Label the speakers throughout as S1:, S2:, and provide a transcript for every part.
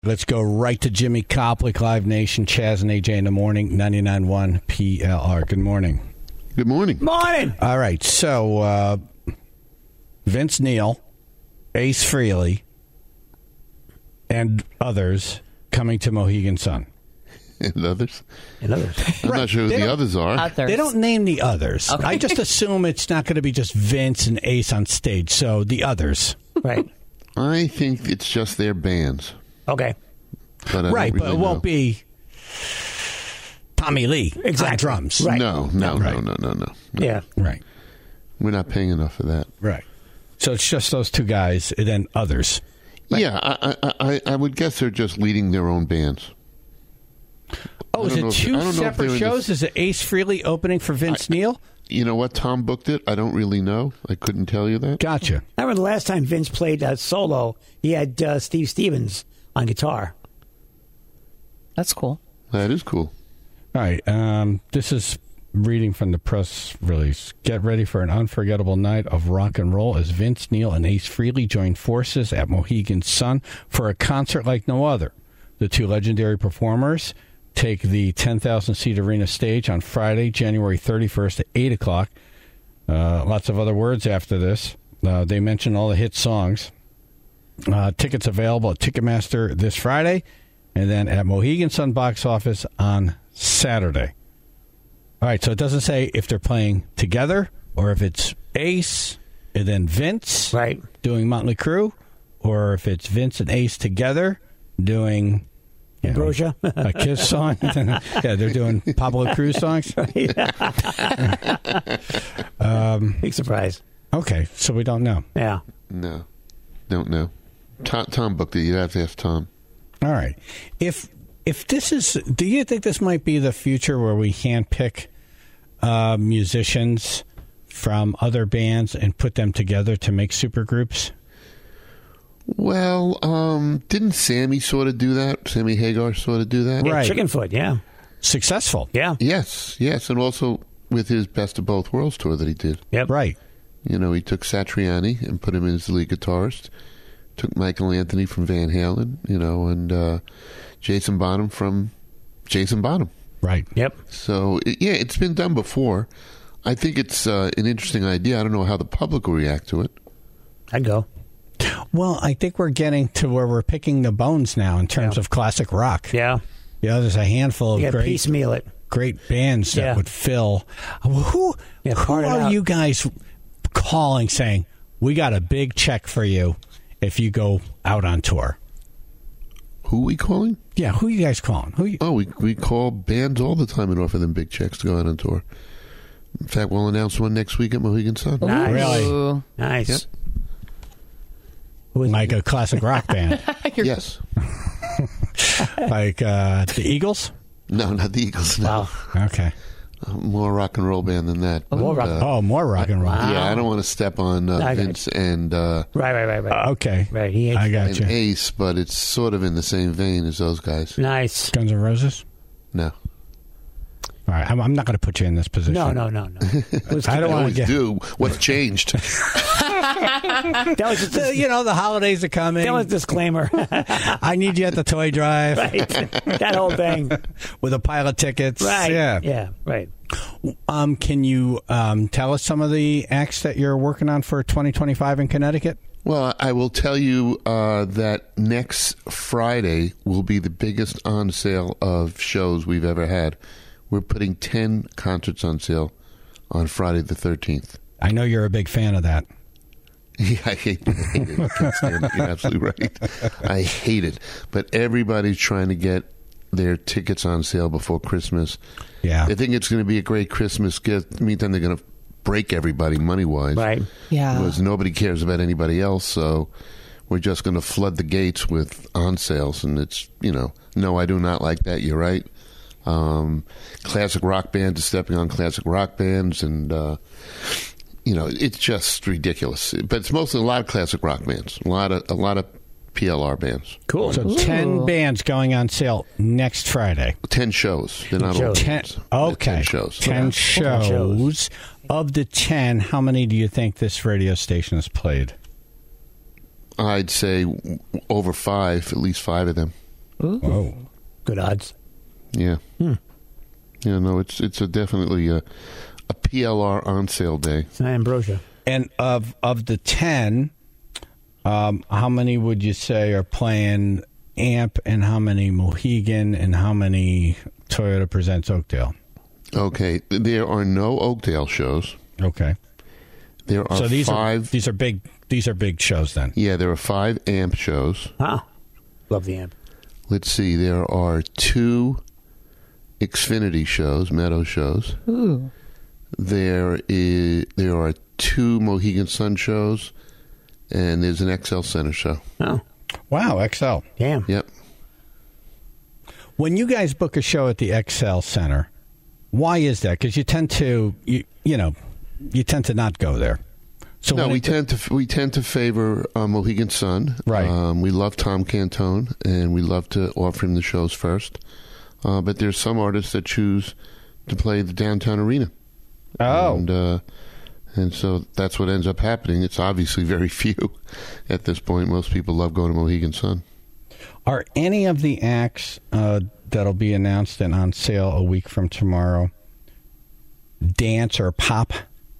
S1: Let's go right to Jimmy Koplik, Live Nation, Chaz and AJ in the morning, 99.1 PLR. Good morning.
S2: Good morning.
S3: Morning.
S1: All right, so Vince Neil, Ace Frehley, and others coming to Mohegan Sun.
S2: And others?
S3: And others.
S2: I'm not sure who the others are.
S1: They don't name the others.
S4: Okay.
S1: I just assume it's not going to be just Vince and Ace on stage, so the others.
S3: Right.
S2: I think it's just their bands.
S3: Okay.
S2: But I
S1: Right,
S2: don't
S1: but
S2: really
S1: it won't
S2: know.
S1: be Tommy Lee
S3: Exactly.
S1: on drums.
S3: Right.
S2: No.
S3: Yeah.
S1: Right,
S2: We're not paying enough for that.
S1: right. So it's just those two guys and then others.
S2: Yeah, I would guess they're just leading their own bands.
S1: Oh, is
S2: I don't know
S1: it
S2: if- I
S1: two
S2: don't know if
S1: separate
S2: they're in
S1: shows? Is it Ace Frehley opening for Vince Neil?
S2: You know what? Tom booked it. I don't really know. I couldn't tell you that.
S1: Gotcha.
S3: I remember the last time Vince played solo, he had Steve Stevens on guitar.
S4: That's cool.
S2: That is cool.
S1: All right. This is reading from the press release. Get ready for an unforgettable night of rock and roll as Vince Neil and Ace Frehley join forces at Mohegan Sun for a concert like no other. The two legendary performers take the 10,000-seat arena stage on Friday, January 31st at 8 o'clock. Lots of other words after this. They mention all the hit songs. Tickets available at Ticketmaster this Friday and then at Mohegan Sun box office on Saturday. All right, so it doesn't say if they're playing together or if it's Ace and then Vince
S3: Right.
S1: doing Motley Crue, or if it's Vince and Ace together doing
S3: Ambrosia.
S1: a Kiss song. Yeah, they're doing Pablo Cruz songs.
S3: Big surprise.
S1: Okay, so we don't know.
S3: Yeah.
S2: No. Don't know. Tom booked it. You'd have to ask Tom.
S1: All right. If this is, do you think this might be the future where we handpick musicians from other bands and put them together to make supergroups?
S2: Well, didn't Sammy sort of do that? Sammy Hagar sort of do that?
S3: Yeah,
S1: Right.
S3: Chickenfoot, yeah.
S1: Successful.
S3: Yeah.
S2: Yes, and also with his Best of Both Worlds tour that he did.
S3: Yep.
S1: Right.
S2: You know, he took Satriani and put him in as the lead guitarist. Took Michael Anthony from Van Halen, you know, and Jason Bonham from Jason Bonham.
S1: Right.
S3: Yep.
S2: So, yeah, it's been done before. I think it's an interesting idea. I don't know how the public will react to it.
S3: I'd go.
S1: Well, I think we're getting to where we're picking the bones now in terms of classic rock.
S3: Yeah.
S1: Yeah, there's a handful
S3: You
S1: of
S3: got piecemeal it.
S1: great bands that
S3: Yeah.
S1: would fill. Who
S3: part it
S1: are
S3: out.
S1: you guys calling saying, we got a big check for you if you go out on tour?
S2: Who are we calling?
S1: Yeah, who are you guys calling?
S2: Oh, we call bands all the time and offer them big checks to go out on tour. In fact, we'll announce one next week at Mohegan Sun.
S3: Nice.
S1: Really?
S4: Ooh.
S3: Nice.
S2: Yep.
S3: Who is
S1: Like a classic rock band.
S2: Yes.
S1: Like the Eagles?
S2: No, not the Eagles. No.
S3: Wow.
S1: Okay.
S2: More rock and roll band than that.
S3: More
S2: But,
S3: rock-
S1: More rock and roll.
S3: Wow.
S2: Yeah, I don't want to step on
S3: I got
S2: Vince and
S3: Right.
S1: Okay.
S3: Right. He
S1: I got you.
S2: Ace, but it's sort of in the same vein as those guys.
S3: Nice.
S1: Guns N' Roses?
S2: No.
S1: All right. I'm not going to put you in this position.
S3: No.
S1: I don't want to
S2: Always
S1: get...
S2: do. What's changed?
S3: That was just
S1: the holidays are coming.
S3: that was a disclaimer.
S1: I need you at the toy drive
S3: Right. That whole thing.
S1: with a pile of tickets.
S3: Right.
S1: Yeah.
S3: Yeah. Right.
S1: Can you tell us some of the acts that you're working on for 2025 in Connecticut?
S2: Well, I will tell you that next Friday will be the biggest on sale of shows we've ever had. We're putting 10 concerts on sale on Friday the 13th.
S1: I know you're a big fan of that.
S2: Yeah, I hate it. I can't stand it. You're absolutely right. I hate it. But everybody's trying to get their tickets on sale before Christmas.
S1: Yeah.
S2: They think it's going to be a great Christmas gift. Meantime, they're going to break everybody money-wise.
S3: Right.
S4: Yeah.
S2: Because nobody cares about anybody else, so we're just going to flood the gates with on sales. And it's, no, I do not like that. You're right. Classic rock bands are stepping on classic rock bands, and it's just ridiculous. But it's mostly a lot of classic rock bands, a lot of PLR bands.
S3: Cool.
S1: So 10 bands going on sale next Friday.
S2: 10 shows. They're not all
S3: shows.
S1: 10,
S2: bands.
S1: okay.
S2: 10 shows.
S1: 10 shows. Of the 10, how many do you think this radio station has played?
S2: I'd say over 5, at least 5 of them.
S1: Whoa.
S3: Good odds.
S2: Yeah. Yeah, no, it's definitely a PLR on sale day.
S3: It's not Ambrosia.
S1: And of the 10, how many would you say are playing Amp, and how many Mohegan, and how many Toyota Presents Oakdale?
S2: Okay, there are no Oakdale shows.
S1: Okay.
S2: There are
S1: So these
S2: five.
S1: are big shows then.
S2: Yeah, there are 5 Amp shows.
S3: Love the Amp.
S2: Let's see, there are 2 Xfinity shows, Meadow shows.
S4: Ooh.
S2: There are 2 Mohegan Sun shows, and there's an XL Center show.
S3: Oh,
S1: Wow, XL.
S3: damn.
S2: Yep.
S1: When you guys book a show at the XL Center, why is that? Because you tend to not go there. So
S2: No,
S1: when
S2: we tend to favor Mohegan Sun.
S1: Right.
S2: We love Tom Cantone, and we love to offer him the shows first. But there's some artists that choose to play the downtown arena.
S1: Oh.
S2: And so that's what ends up happening. It's obviously very few at this point. Most people love going to Mohegan Sun.
S1: Are any of the acts that'll be announced and on sale a week from tomorrow dance or pop?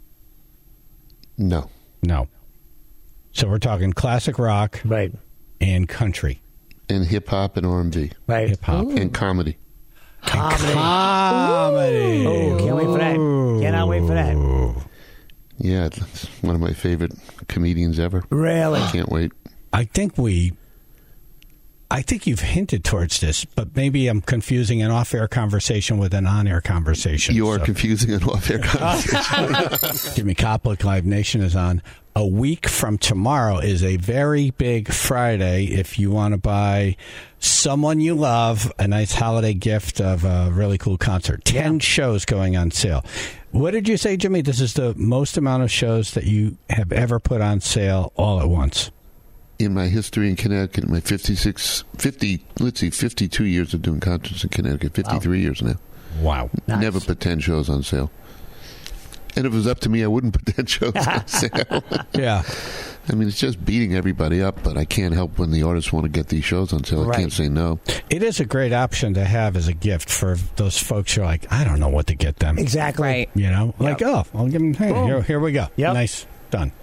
S2: No.
S1: No. So we're talking classic rock
S3: Right.
S1: and country.
S2: And hip-hop and R&B.
S3: Right.
S1: Hip-hop.
S2: And comedy.
S3: Comedy.
S1: Comedy.
S3: Oh, can't wait for that. Cannot wait for that.
S2: Yeah, it's one of my favorite comedians ever.
S3: Really?
S2: Can't wait.
S1: I think you've hinted towards this, but maybe I'm confusing an off-air conversation with an on-air conversation.
S2: You are
S1: So,
S2: confusing an off-air conversation.
S1: Jimmy Koplik, Live Nation is on. A week from tomorrow is a very big Friday if you want to buy someone you love a nice holiday gift of a really cool concert. 10 shows going on sale. What did you say, Jimmy? This is the most amount of shows that you have ever put on sale all at once.
S2: In my history in Connecticut, my 52 years of doing concerts in Connecticut, 53 years now.
S1: Wow.
S3: Nice.
S2: Never put 10 shows on sale. And if it was up to me, I wouldn't put 10 shows on sale.
S1: Yeah.
S2: I mean, it's just beating everybody up, but I can't help when the artists want to get these shows on sale.
S3: Right.
S2: I can't say no.
S1: It is a great option to have as a gift for those folks who are like, I don't know what to get them.
S3: Exactly.
S4: Right.
S1: You know, like, oh, I'll give them, hey, here we go.
S3: Yep.
S1: Nice. Done.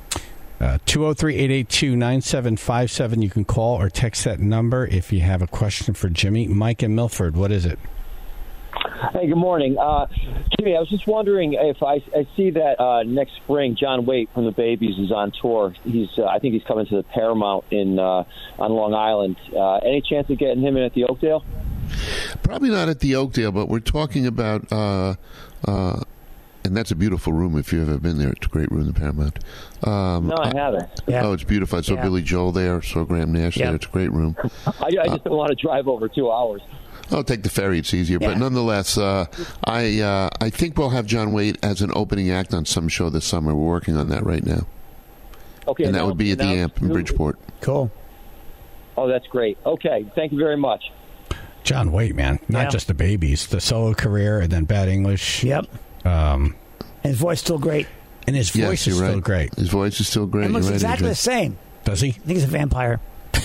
S1: 203-882-9757. You can call or text that number if you have a question for Jimmy. Mike in Milford, what is it?
S5: Hey, good morning. Jimmy, I was just wondering if I see that next spring John Waite from the Babies is on tour. I think he's coming to the Paramount on Long Island. Any chance of getting him in at the Oakdale?
S2: Probably not at the Oakdale, but we're talking about, and that's a beautiful room if you've ever been there. It's a great room, the Paramount.
S5: No, I haven't.
S3: Yeah.
S2: Oh, it's beautiful. I saw Billy Joel there, saw Graham Nash there. It's a great room.
S5: I just don't want to drive over 2 hours.
S2: I'll take the ferry. It's easier. But nonetheless, I think we'll have John Waite as an opening act on some show this summer. We're working on that right now.
S5: Okay,
S2: And that would be at the Amp in Bridgeport.
S3: Cool.
S5: Oh, that's great. Okay, thank you very much.
S1: John Waite, man. Not just the Babies. The solo career and then Bad English.
S3: Yep. And his voice still great.
S1: And his voice is still great.
S2: His voice is still great.
S3: It looks
S2: You're right,
S3: exactly
S2: AJ.
S3: the same.
S1: Does he?
S3: I think he's a vampire.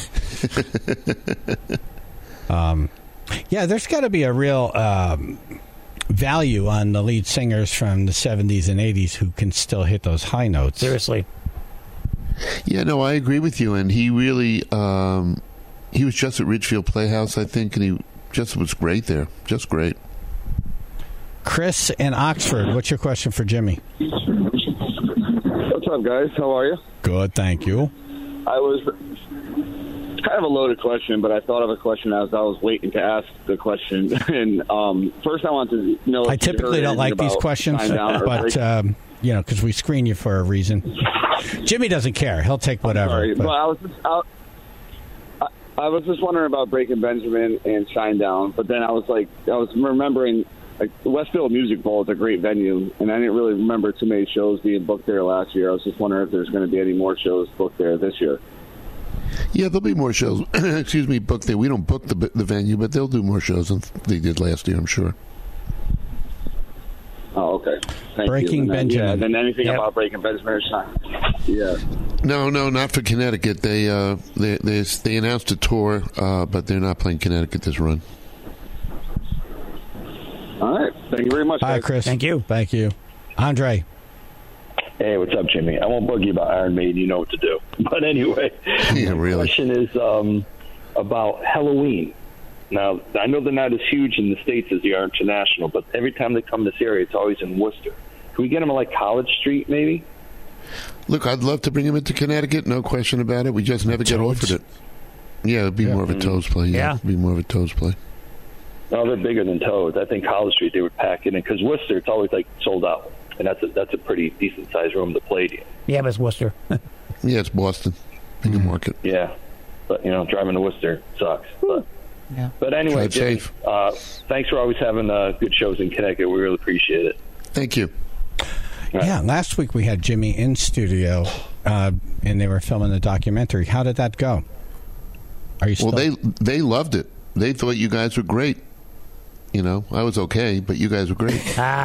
S1: Yeah, there's got to be a real value on the lead singers from the 70s and 80s who can still hit those high notes.
S3: Seriously.
S2: Yeah, no, I agree with you. And he really, he was just at Ridgefield Playhouse, I think, and he just was great there. Just great.
S1: Chris in Oxford, what's your question for Jimmy?
S6: What's up, guys? How are you?
S1: Good, thank you.
S6: It's kind of a loaded question, but I thought of a question as I was waiting to ask the question. And first, I want to know.
S1: I typically don't like these questions, but because we screen you for a reason. Jimmy doesn't care; he'll take whatever.
S6: Sorry, but I was just wondering about Breaking Benjamin and Shinedown, but then I was remembering. Like, the Westfield Music Bowl is a great venue, and I didn't really remember too many shows being booked there last year. I was just wondering if there's going to be any more shows booked there this year.
S2: Yeah, there'll be more shows. Excuse me, booked there. We don't book the venue, but they'll do more shows than they did last year, I'm sure.
S6: Oh, okay. Thank
S1: Breaking
S6: you.
S1: Benjamin.
S6: Yeah, and then anything about Breaking Benjamin or Shine. Yeah.
S2: No, not for Connecticut. They announced a tour, but they're not playing Connecticut this run.
S6: All right. Thank you very much.
S1: Hi,
S6: guys.
S1: Chris.
S3: Thank you.
S1: Thank you. Andre.
S7: Hey, what's up, Jimmy? I won't bug you about Iron Maiden. You know what to do. But anyway,
S2: Yeah,
S7: the
S2: really.
S7: question is about Halloween. Now, I know they're not as huge in the States as they are international, but every time they come to this area, it's always in Worcester. Can we get them at, like, College Street, maybe?
S2: Look, I'd love to bring him into Connecticut, no question about it. We just never get
S1: Toads?
S2: offered it. Yeah, it'd be more of a Toads play.
S3: Yeah.
S2: It'd be more of a Toads play.
S7: No, they're bigger than Toads. I think College Street, they would pack it in. Because Worcester, it's always, like, sold out. And that's a pretty decent-sized room to play in.
S3: Yeah, but it's Worcester.
S2: Yeah, it's Boston. Bigger market.
S7: Yeah. But, driving to Worcester sucks.
S4: Yeah.
S7: But anyway,
S2: Drive
S7: Jimmy,
S2: safe.
S7: thanks for always having good shows in Connecticut. We really appreciate it.
S2: Thank you.
S1: Yeah, last week we had Jimmy in studio, and they were filming the documentary. How did that go? Are you still?
S2: Well, they loved it. They thought you guys were great. I was okay, but you guys were great.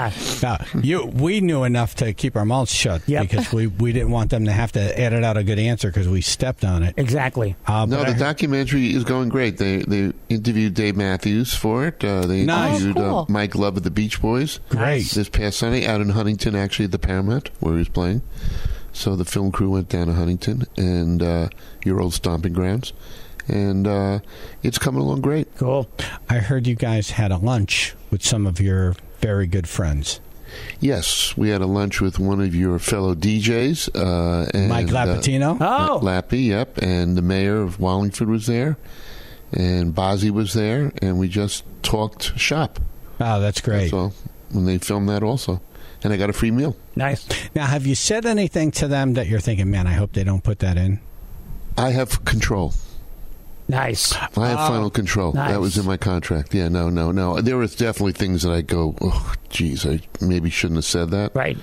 S1: We knew enough to keep our mouths shut because we didn't want them to have to edit out a good answer because we stepped on it.
S3: Exactly.
S2: No, the documentary is going great. They interviewed Dave Matthews for it. They
S1: Nice.
S2: interviewed
S4: Oh, cool.
S2: Mike Love of the Beach Boys.
S1: Great.
S2: This past Sunday out in Huntington, actually at the Paramount where he was playing. So the film crew went down to Huntington and your old stomping grounds. And it's coming along great.
S3: Cool.
S1: I heard you guys had a lunch with some of your very good friends.
S2: Yes, we had a lunch with one of your fellow DJs. And,
S1: Mike Lapatino.
S3: Oh.
S2: Lappy, yep. And the mayor of Wallingford was there. And Bozzy was there. And we just talked shop.
S1: Oh, that's great.
S2: So when they filmed that also. And I got a free meal.
S3: Nice.
S1: Now, have you said anything to them that you're thinking, man, I hope they don't put that in?
S2: I have control.
S3: Nice.
S2: I have final control.
S3: Nice.
S2: That was in my contract. Yeah, no. There was definitely things that I go, oh, geez, I maybe shouldn't have said that.
S3: Right.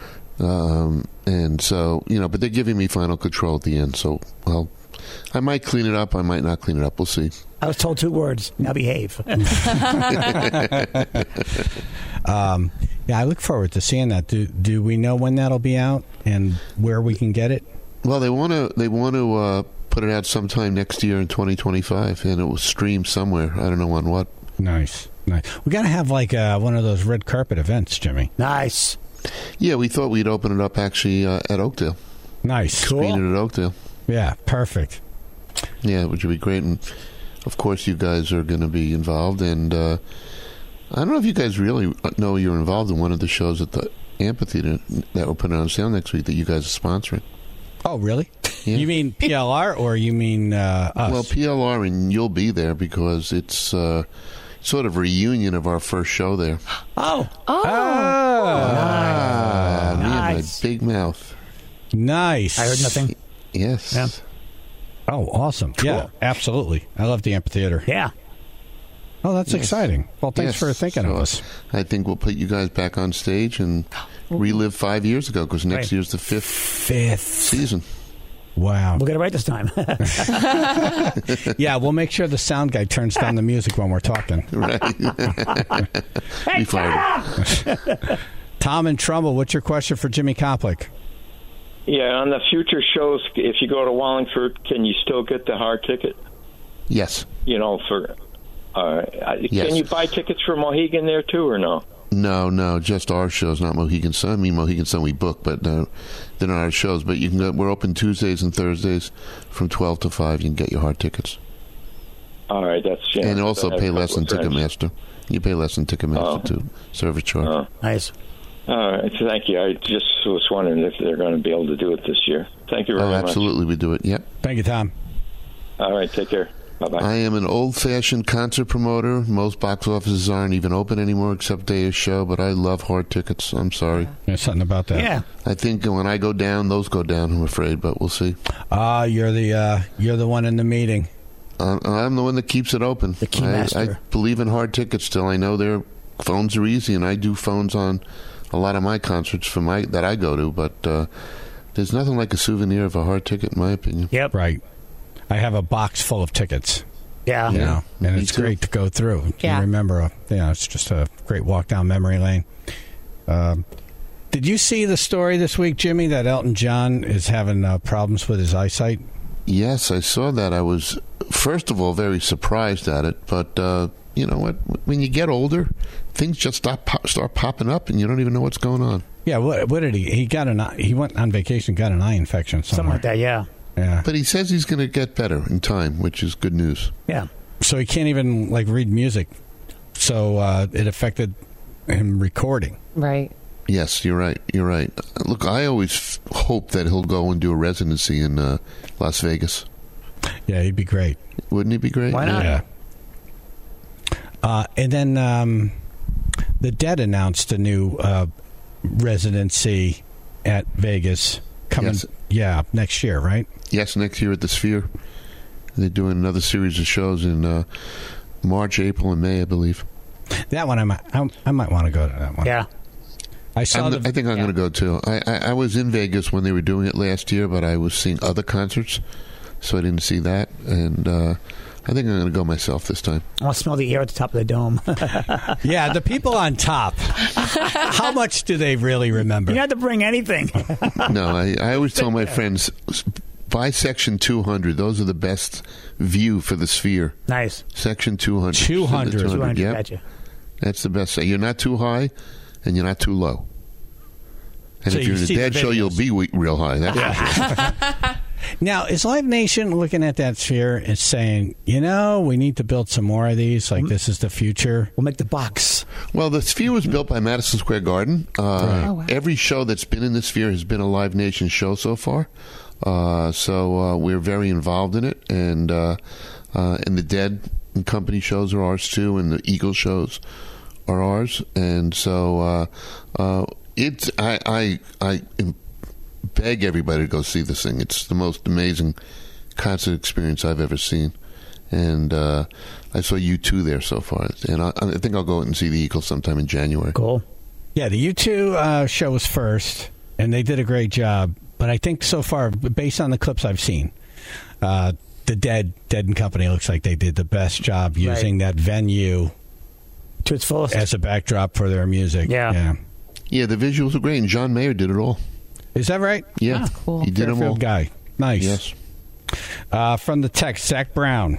S2: And so, but they're giving me final control at the end. So, well, I might clean it up. I might not clean it up. We'll see.
S3: I was told 2 words. Now behave.
S1: Yeah, I look forward to seeing that. Do we know when that'll be out and where we can get it?
S2: Well, they want to put it out sometime next year in 2025, and it will stream somewhere. I don't know on what.
S1: Nice. We got to have like one of those red carpet events, Jimmy.
S3: Nice.
S2: Yeah, we thought we'd open it up actually at Oakdale.
S1: Nice.
S2: Screen it at Oakdale.
S1: Yeah, perfect.
S2: Yeah, which would be great. And of course, you guys are going to be involved. And I don't know if you guys really know you're involved in one of the shows at the amphitheater that we're putting on sale next week that you guys are sponsoring.
S1: Oh, really?
S2: Yeah.
S1: You mean PLR or you mean us?
S2: Well, PLR, and you'll be there because it's sort of a reunion of our first show there.
S3: Oh.
S2: Me and my
S3: Nice.
S2: big mouth.
S1: Nice.
S3: I heard nothing.
S2: Yes.
S3: Yeah.
S1: Oh, awesome. Yeah, absolutely. I love the amphitheater.
S3: Yeah.
S1: Oh, that's
S2: Yes.
S1: exciting. Well, thanks
S2: Yes.
S1: for thinking
S2: So
S1: of us.
S2: I think we'll put you guys back on stage and relive 5 years ago because next
S3: Right.
S2: year's the 5th
S1: Fifth.
S2: season.
S1: Wow.
S3: We'll get it right this time.
S1: Yeah, we'll make sure the sound guy turns down the music when we're talking.
S2: Right. We fired him.
S1: Tom and Trumbull, what's your question for Jimmy Koplik?
S8: Yeah, on the future shows, if you go to Wallingford, can you still get the hard ticket?
S2: Yes.
S8: For
S2: Yes.
S8: can you buy tickets for Mohegan there too, or no?
S2: No, just our shows, not Mohegan Sun. I mean, Mohegan Sun we book, but they're not our shows. But you can go. We're open Tuesdays and Thursdays from 12 to 5. You can get your hard tickets.
S8: All right, that's
S2: And also
S8: I have
S2: pay
S8: a
S2: less than
S8: couple of friends.
S2: Ticketmaster. You pay less than Ticketmaster too. Service charge.
S3: Nice.
S8: All right, thank you. I just was wondering if they're going to be able to do it this year. Thank you very much.
S2: Absolutely, we do it. Yep.
S1: Thank you, Tom.
S8: All right, take care. Bye-bye.
S2: I am an old-fashioned concert promoter. Most box offices aren't even open anymore except day of show, but I love hard tickets. I'm sorry.
S1: There's something about that.
S3: Yeah.
S2: I think when I go down, those go down, I'm afraid, but we'll see.
S1: You're the one in the meeting.
S2: I'm the one that keeps it open.
S3: The key
S2: I
S3: master.
S2: believe in hard tickets still. I know their phones are easy, and I do phones on a lot of my concerts that I go to, but there's nothing like a souvenir of a hard ticket, in my opinion.
S3: Yep.
S1: Right. I have a box full of tickets.
S3: Yeah.
S1: You know, and
S2: Me
S1: it's
S2: too.
S1: great to go through.
S4: Yeah.
S1: You remember, it's just a great walk down memory lane. Did you see the story this week, Jimmy, that Elton John is having problems with his eyesight?
S2: Yes, I saw that. I was, first of all, very surprised at it. But you know what? When you get older, things just start popping up, and you don't even know what's going on.
S1: Yeah, what did he? He went on vacation, got an eye infection somewhere.
S3: Something like that, yeah.
S1: Yeah.
S2: But he says he's going to get better in time, which is good news.
S3: Yeah.
S1: So he can't even read music. So it affected him recording.
S4: Right.
S2: Yes, you're right. You're right. Look, I always hope that he'll go and do a residency in Las Vegas.
S1: Yeah, he'd be great.
S2: Wouldn't he be great?
S3: Why not?
S1: Yeah. And then the Dead announced a new residency at Vegas coming.
S2: Yes.
S1: Next year, right?
S2: Yes, next year at the Sphere. They're doing another series of shows in March, April, and May, I believe.
S1: That one, I might want to go to that one.
S3: Yeah.
S1: I think
S2: I'm going to go too. I was in Vegas when they were doing it last year, but I was seeing other concerts, so I didn't see that. And I think I'm going to go myself this time.
S3: I want to smell the air at the top of the dome.
S1: Yeah, the people on top. How much do they really remember?
S3: You don't have to bring anything.
S2: No, I always tell my friends, buy Section 200. Those are the best view for the Sphere.
S3: Nice.
S2: Section 200.
S1: 200.
S2: Yep.
S3: Gotcha.
S2: That's the best. You're not too high, and you're not too low. And
S1: So
S2: if
S1: you
S2: you're in a
S1: see the
S2: Dead show, you'll be real high. That's for sure.
S1: Now, is Live Nation looking at that Sphere and saying, we need to build some more of these? Like, this is the future?
S3: We'll make the box.
S2: Well, the Sphere was built by Madison Square Garden.
S4: Oh, wow.
S2: Every show that's been in the Sphere has been a Live Nation show so far. So we're very involved in it. And the Dead and Company shows are ours, too. And the Eagles shows are ours. And so I beg everybody to go see this thing. It's the most amazing concert experience I've ever seen. And I saw U2 there so far. And I think I'll go and see the Eagles sometime in January.
S3: Cool.
S1: Yeah, the U2 show was first, and they did a great job. But I think so far, based on the clips I've seen, the Dead and Company looks like they did the best job using that venue
S3: To its fullest.
S1: as a backdrop for their music.
S3: Yeah.
S2: Yeah, the visuals are great. And John Mayer did it all.
S1: Is that right?
S2: Yeah,
S4: cool.
S2: He did them all.
S1: Fairfield guy. Nice.
S2: Yes.
S1: From the text, Zach Brown.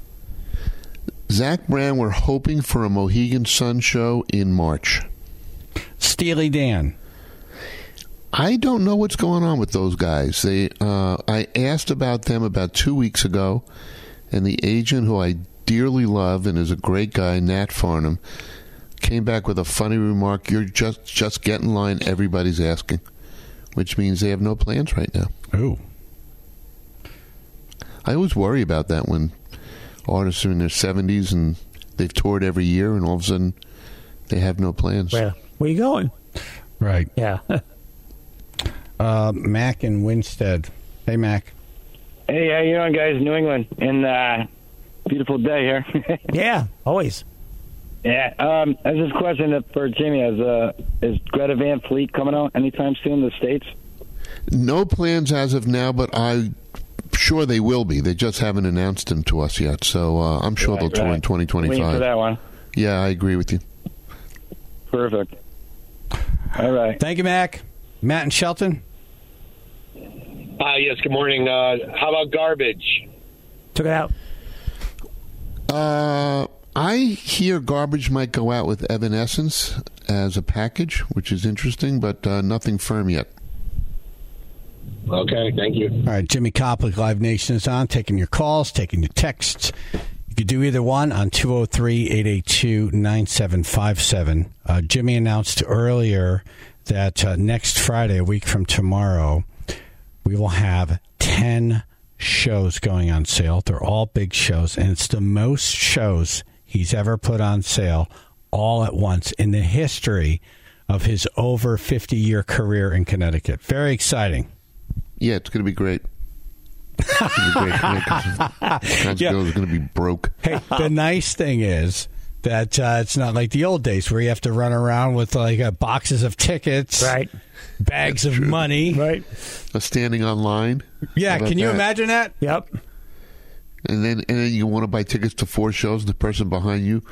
S2: Zach Brown, we're hoping for a Mohegan Sun show in March.
S1: Steely Dan.
S2: I don't know what's going on with those guys. I asked about them about 2 weeks ago, and the agent, who I dearly love and is a great guy, Nat Farnham, came back with a funny remark. You're just get in line. Everybody's asking, which means they have no plans right now.
S1: Ooh.
S2: I always worry about that when artists are in their 70s and they've toured every year, and all of a sudden they have no plans.
S3: Where are you going?
S1: Right.
S3: Yeah.
S1: Mac in Winstead. Hey, Mac.
S9: Hey, how you doing, guys? New England, and beautiful day here.
S3: Yeah, always.
S9: Yeah. I have this question for Jimmy. Is Greta Van Fleet coming out anytime soon in the States?
S2: No plans as of now, but I'm sure they will be. They just haven't announced them to us yet, so I'm sure they'll tour in 2025.
S9: Waiting for that one.
S2: Yeah, I agree with you.
S9: Perfect. All right.
S1: Thank you, Mac. Matt and Shelton.
S10: Yes, good morning. How about Garbage?
S3: Took it out.
S2: I hear Garbage might go out with Evanescence as a package, which is interesting, but nothing firm yet.
S10: Okay, thank you.
S1: All right, Jimmy Koplik, Live Nation is on, taking your calls, taking your texts. You could do either one on 203-882-9757. Jimmy announced earlier that next Friday, a week from tomorrow, we will have 10 shows going on sale. They're all big shows, and it's the most shows he's ever put on sale all at once in the history of his over 50-year career in Connecticut. Very exciting.
S2: Yeah, it's going to be great. It's going to be great. Yeah, going to be broke.
S1: Hey, the nice thing is that it's not like the old days where you have to run around with boxes of tickets,
S3: Right.
S1: bags of money.
S3: Right.
S2: Standing online.
S1: Yeah, can you
S2: that?
S1: imagine that?
S3: Yep.
S2: And then you want to buy tickets to 4 shows, and the person behind you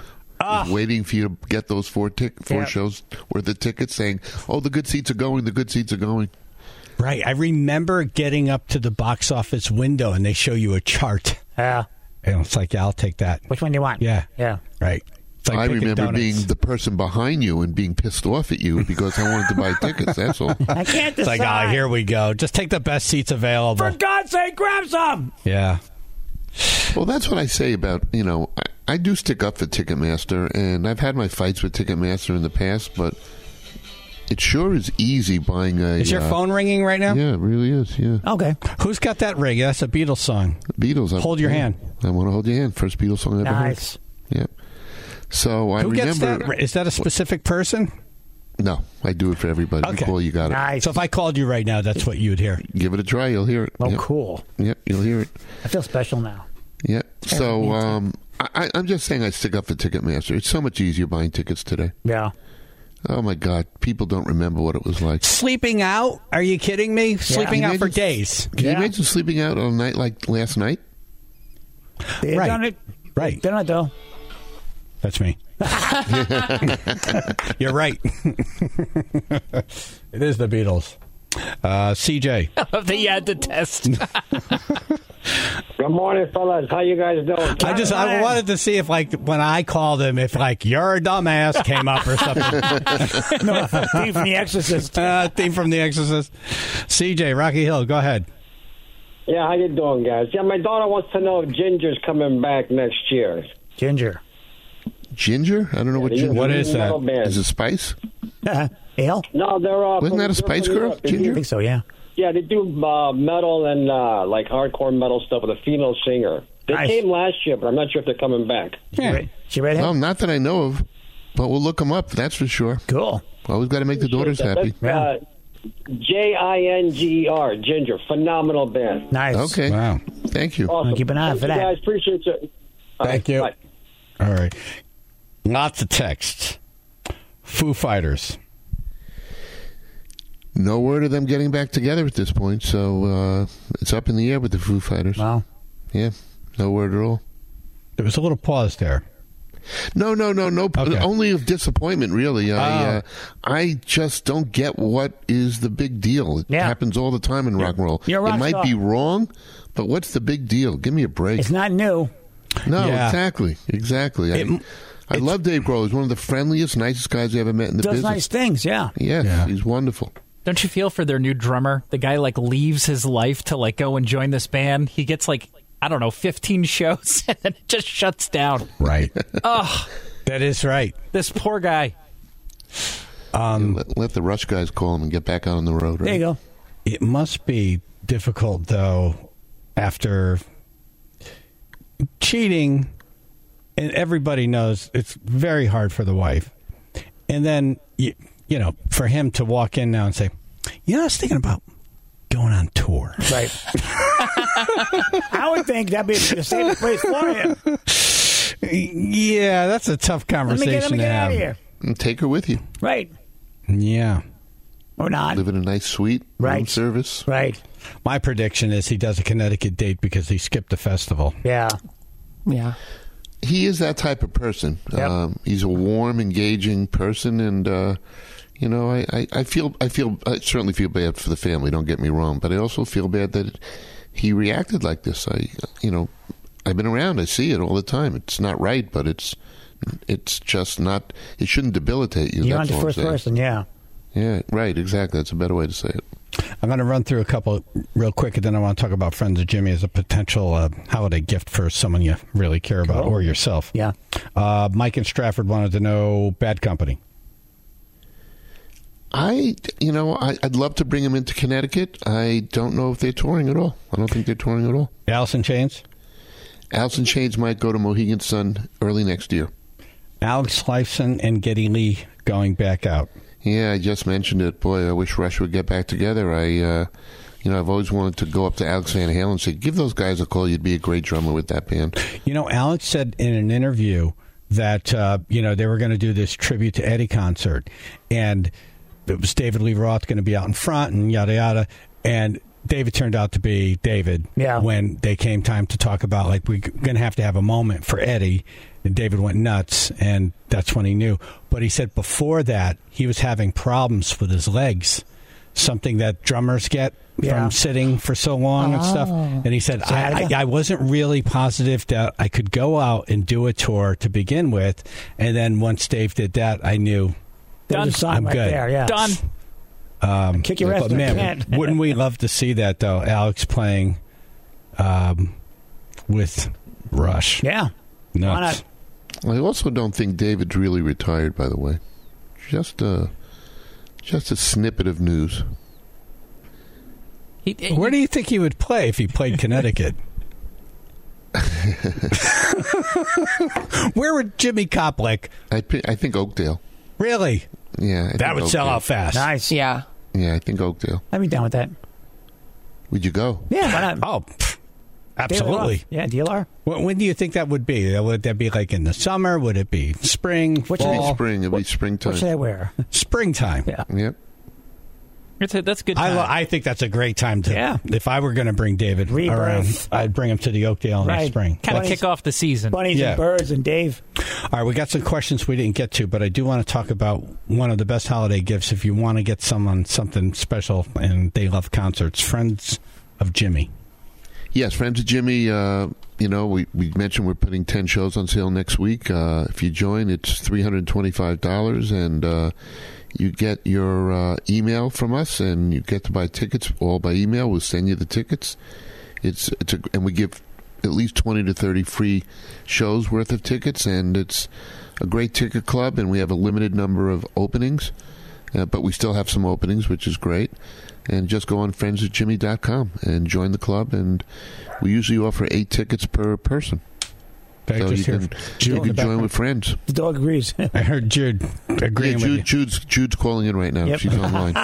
S2: was waiting for you to get those four shows worth of tickets, saying, "Oh, the good seats are going. The good seats are going."
S1: Right. I remember getting up to the box office window, and they show you a chart.
S3: Yeah.
S1: And it's like, yeah, I'll take that.
S3: Which one do you want?
S1: Yeah.
S3: Yeah.
S1: Right. It's like
S2: I
S1: picking
S2: remember
S1: donuts.
S2: being the person behind you and being pissed off at you because I wanted to buy tickets. That's all.
S3: I can't
S1: It's
S3: decide.
S1: like, here we go. Just take the best seats available.
S3: For God's sake, grab some.
S1: Yeah.
S2: Well, that's what I say about, I do stick up for Ticketmaster, and I've had my fights with Ticketmaster in the past, but it sure is easy buying a...
S1: Is your phone ringing right now?
S2: Yeah, it really is, yeah.
S3: Okay.
S1: Who's got that ring? That's a Beatles song.
S2: Beatles.
S1: Hold your hand.
S2: I want to hold your hand. First Beatles song I ever
S3: Nice.
S2: heard. Yeah. So I
S1: Who
S2: remember...
S1: gets that? Is that a specific person?
S2: No, I do it for everybody.
S1: Okay.
S2: Well, you got it.
S3: Nice.
S1: So if I called you right now, that's what you would hear.
S2: Give it a try. You'll hear it.
S3: Oh,
S2: Yep.
S3: cool.
S2: Yep, you'll hear it.
S3: I feel special now.
S2: Yep. So I'm just saying I stick up for Ticketmaster. It's so much easier buying tickets today.
S3: Yeah.
S2: Oh, my God. People don't remember what it was like.
S1: Sleeping out? Are you kidding me? Sleeping out for days.
S2: Can you imagine sleeping out on a night like last night?
S3: They've
S1: Right.
S3: done it.
S1: Right.
S3: Done it, though.
S1: That's me. You're right. It is the Beatles. CJ.
S4: They had to test.
S10: Good morning, fellas. How you guys doing?
S1: I wanted to see if, like, when I called him, if, like, you're a dumbass came up or something.
S3: No, theme from The Exorcist.
S1: Theme from The Exorcist. CJ, Rocky Hill, go ahead.
S10: Yeah, how you doing, guys? Yeah, my daughter wants to know if Ginger's coming back next year.
S3: Ginger.
S2: Ginger? I don't know what
S10: He's a
S2: ginger
S1: What is that?
S10: metal band.
S2: Is it spice?
S3: Ale?
S10: No, they're...
S2: Wasn't that a Spice Girl,
S3: I
S2: Ginger?
S3: think so, yeah.
S10: Yeah, they do metal and like hardcore metal stuff with a female singer. They
S3: Nice.
S10: came last year, but I'm not sure if they're coming back.
S3: She read
S2: Well,
S3: him?
S2: not that I know of, but we'll look them up, that's for sure.
S3: Cool.
S2: Always got to make the daughters happy.
S10: Jinger, Ginger. Phenomenal band.
S3: Nice.
S2: Okay.
S1: Wow.
S2: Thank you.
S10: Awesome.
S3: Keep an eye out for
S10: Thank you,
S3: that.
S10: guys. Appreciate you.
S1: Thank you.
S10: Bye.
S1: All right. Lots of texts. Foo Fighters.
S2: No word of them getting back together at this point, so it's up in the air with the Foo Fighters.
S3: Wow.
S2: Yeah, no word at all.
S1: There was a little pause there.
S2: No.
S1: Okay.
S2: Only of disappointment, really. I just don't get what is the big deal. It happens all the time in rock and roll.
S3: You're a rock
S2: it might
S3: star.
S2: be wrong, but what's the big deal? Give me a break.
S3: It's not new.
S2: No,
S1: Yeah.
S2: exactly. I love Dave Grohl. He's one of the friendliest, nicest guys I ever met in the
S3: Does
S2: business.
S3: nice things, yeah.
S2: Yes, he's wonderful.
S11: Don't you feel for their new drummer? The guy leaves his life to go and join this band. He gets 15 shows and then it just shuts down.
S1: Right.
S11: Oh,
S1: that is right.
S11: This poor guy.
S2: Let the Rush guys call him and get back out on the road. Right?
S3: There you go.
S1: It must be difficult, though, after cheating, and everybody knows it's very hard for the wife. And then, for him to walk in now and say, I was thinking about going on tour.
S3: Right. I would think that'd be the safest place for him.
S1: Yeah, that's a tough
S3: Let me
S1: conversation
S3: get
S1: to
S3: out
S1: have.
S3: of here.
S2: And take her with you.
S3: Right.
S1: Yeah.
S3: Or not.
S2: Live in a nice suite, room
S3: Right.
S2: service.
S3: Right.
S1: My prediction is he does a Connecticut date because he skipped the festival.
S3: Yeah.
S11: Yeah.
S2: He is that type of person.
S3: Yep.
S2: He's a warm, engaging person, and I certainly feel bad for the family. Don't get me wrong, but I also feel bad that he reacted like this. I've been around. I see it all the time. It's not right, but it's just not. It shouldn't debilitate you.
S3: You're on
S2: That's
S3: the
S2: all I'm
S3: first
S2: saying.
S3: person, yeah.
S2: Yeah, right. Exactly. That's a better way to say it.
S1: I'm going to run through a couple real quick, and then I want to talk about Friends of Jimmy as a potential holiday gift for someone you really care about or yourself.
S3: Yeah.
S1: Mike in Stratford wanted to know Bad Company.
S2: I'd love to bring him into Connecticut. I don't know if they're touring at all. I don't think they're touring at all.
S1: Alice in Chains?
S2: Alice in Chains might go to Mohegan Sun early next year.
S1: Alex Lifeson and Geddy Lee going back out.
S2: Yeah, I just mentioned it. Boy, I wish Rush would get back together. I've always wanted to go up to Alex Van Halen and say, give those guys a call. You'd be a great drummer with that band.
S1: Alex said in an interview that, they were going to do this tribute to Eddie concert. And it was David Lee Roth going to be out in front and yada, yada. And David turned out to be David.
S3: Yeah.
S1: When they came time to talk about, we're going to have a moment for Eddie. And David went nuts, and that's when he knew. But he said before that, he was having problems with his legs, something that drummers get from sitting for so long and stuff. And he said, I wasn't really positive that I could go out and do a tour to begin with. And then once Dave did that, I knew
S3: Done.
S1: I'm good.
S3: There, yeah.
S11: Done.
S3: Kick your ass.
S1: But man, wouldn't we love to see that, though, Alex playing with Rush?
S3: Yeah.
S1: Nuts.
S3: Why not?
S2: I also don't think David's really retired, by the way. Just a snippet of news.
S1: Where do you think he would play if he played Connecticut? Where would Jimmy Koplik?
S2: I think Oakdale.
S1: Really?
S2: Yeah.
S1: That would sell out fast.
S3: Nice.
S4: Yeah.
S2: Yeah, I think Oakdale.
S3: I'd be down with that.
S2: Would you go?
S3: Yeah, why not?
S1: Oh, absolutely.
S3: Yeah, DLR.
S1: When do you think that would be? Would that be like in the summer? Would it be spring? Fall?
S2: It'd be springtime.
S3: What should I wear?
S1: Springtime.
S3: Yeah.
S2: Yep.
S11: That's a good time.
S1: I think that's a great time to.
S3: Yeah.
S1: If I were going to bring David around, I'd bring him to the Oakdale in the spring.
S11: Kind of kick off the season.
S3: Bunnies and birds and Dave.
S1: All right, we got some questions we didn't get to, but I do want to talk about one of the best holiday gifts if you want to get someone something special and they love concerts. Friends of Jimmy.
S2: Yes, Friends of Jimmy, we mentioned we're putting 10 shows on sale next week. If you join, it's $325, and you get your email from us, and you get to buy tickets all by email. We'll send you the tickets. And we give at least 20 to 30 free shows worth of tickets, and it's a great ticket club, and we have a limited number of openings, but we still have some openings, which is great. And just go on friendsofjimmy.com and join the club, and we usually offer 8 tickets per person. So you can join with friends.
S3: The dog agrees.
S1: I heard Jude agreeing with you.
S2: Jude's calling in right now.
S3: Yep.
S2: She's online.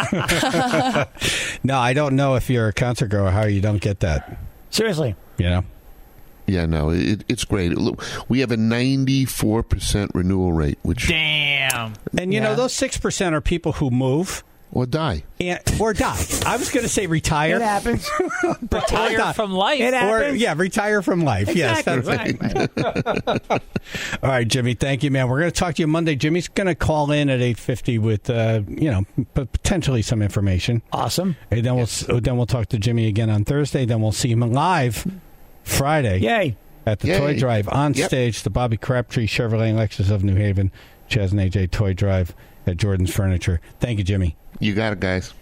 S1: No, I don't know if you're a concert goer how you don't get that.
S3: Seriously.
S1: You know?
S2: Yeah, no, it's great. Look, we have a 94% renewal rate, which
S11: Damn.
S1: And you know, those 6% are people who move.
S2: Or die.
S1: Or die. I was going to say retire.
S3: It happens.
S11: Retire from life.
S3: It happens.
S1: Retire from life.
S3: Exactly.
S1: Yes, that's right. All right, Jimmy, thank you, man. We're going to talk to you Monday. Jimmy's going to call in at 8:50 with, potentially some information.
S3: Awesome.
S1: And then we'll talk to Jimmy again on Thursday. Then we'll see him live Friday.
S3: Yay.
S1: At the Toy Drive on stage, the Bobby Crabtree Chevrolet and Lexus of New Haven, Chaz and AJ Toy Drive at Jordan's Furniture. Thank you, Jimmy.
S2: You got it, guys.